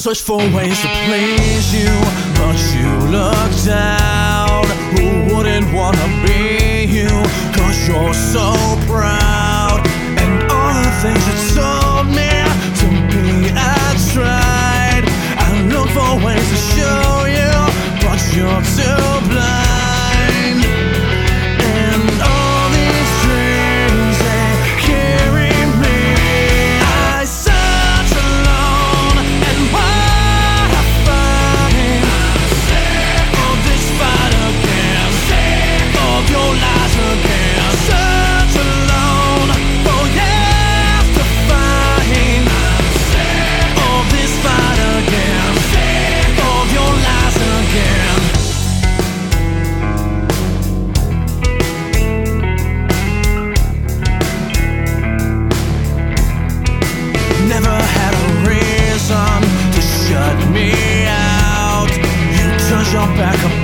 search for ways to please you, but you look down. Who wouldn't wanna be you? 'Cause you're so proud. And all the things you told me to be, I tried. I look for ways to show you, but you're too blind. And all these dreams, they carry me. I search alone, and what I find, I'm sick of this fight again, sick of your lies again. Search alone for years to find, I'm sick of this fight again, sick of your lies again. Never had a reason to shut me out. You turned your back